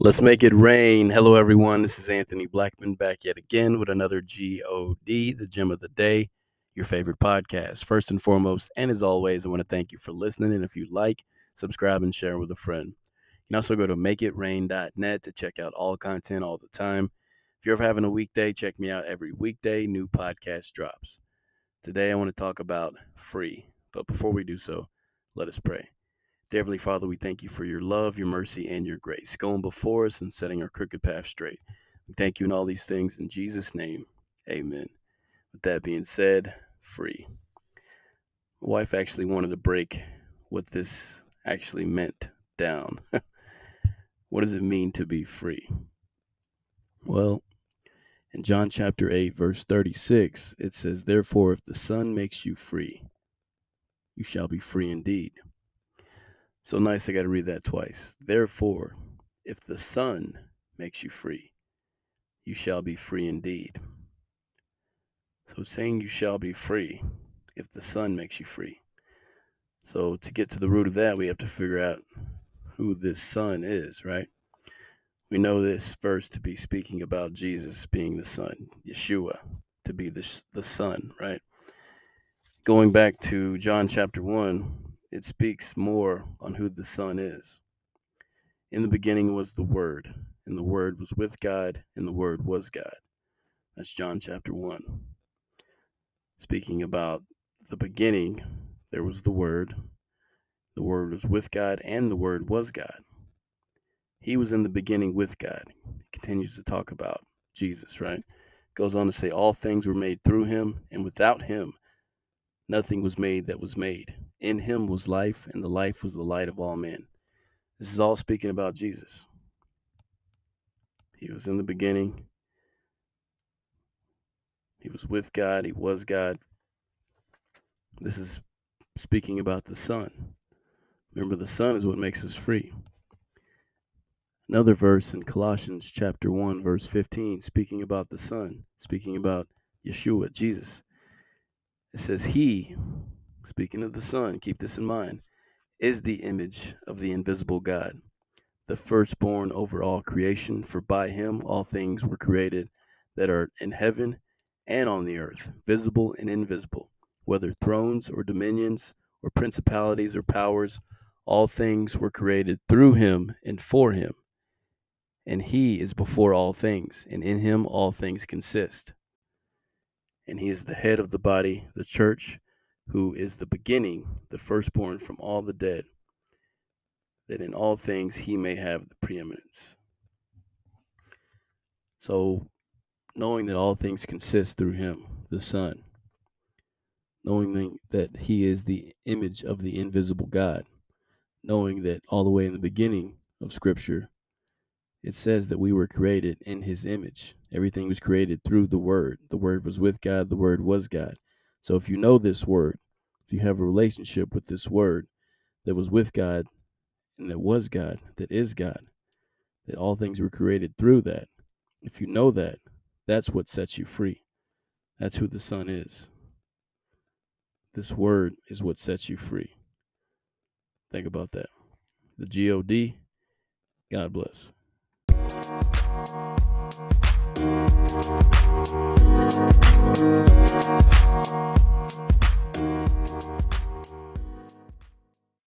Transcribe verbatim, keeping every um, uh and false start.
Let's make it rain. Hello, everyone. This is Anthony Blackman back yet again with another G O D, the gem of the day, your favorite podcast. First and foremost, and as always, I want to thank you for listening. And if you like, subscribe and share with a friend. You can also go to make it rain dot net to check out all content all the time. If you're ever having a weekday, check me out every weekday. New podcast drops. Today, I want to talk about free. But before we do so, let us pray. Dear Heavenly Father, we thank you for your love, your mercy, and your grace, going before us and setting our crooked path straight. We thank you in all these things. In Jesus' name, amen. With that being said, free. My wife actually wanted to break what this actually meant down. What does it mean to be free? Well, in John chapter eight, verse thirty-six, it says, "Therefore, if the Son makes you free, you shall be free indeed." So nice, I got to read that twice. Therefore, if the Son makes you free, you shall be free indeed. So it's saying you shall be free if the Son makes you free. So to get to the root of that, we have to figure out who this Son is, right? We know this verse to be speaking about Jesus being the Son, Yeshua, to be the, the Son, right? Going back to John chapter one, it speaks more on who the Son is. In the beginning was the Word, and the Word was with God, and the Word was God. That's John chapter one. Speaking about the beginning, there was the Word. The Word was with God, and the Word was God. He was in the beginning with God. He continues to talk about Jesus, right? Goes on to say, all things were made through him, and without him, nothing was made that was made. In him was life, and the life was the light of all men. This is all speaking about Jesus. He was in the beginning. He was with God. He was God. This is speaking about the Son. Remember, the Son is what makes us free. Another verse in Colossians chapter one, verse fifteen, speaking about the Son, speaking about Yeshua, Jesus. It says, he, speaking of the Son, keep this in mind, is the image of the invisible God, the firstborn over all creation, for by him all things were created that are in heaven and on the earth, visible and invisible, whether thrones or dominions or principalities or powers, all things were created through him and for him. And he is before all things, and in him all things consist. And he is the head of the body, the church, who is the beginning, the firstborn from all the dead, that in all things he may have the preeminence. So, knowing that all things consist through him, the Son, knowing that he is the image of the invisible God, knowing that all the way in the beginning of Scripture, it says that we were created in his image. Everything was created through the Word. The Word was with God. The Word was God. So if you know this Word, if you have a relationship with this Word that was with God and that was God, that is God, that all things were created through that, if you know that, that's what sets you free. That's who the Son is. This Word is what sets you free. Think about that. The G O D, God bless.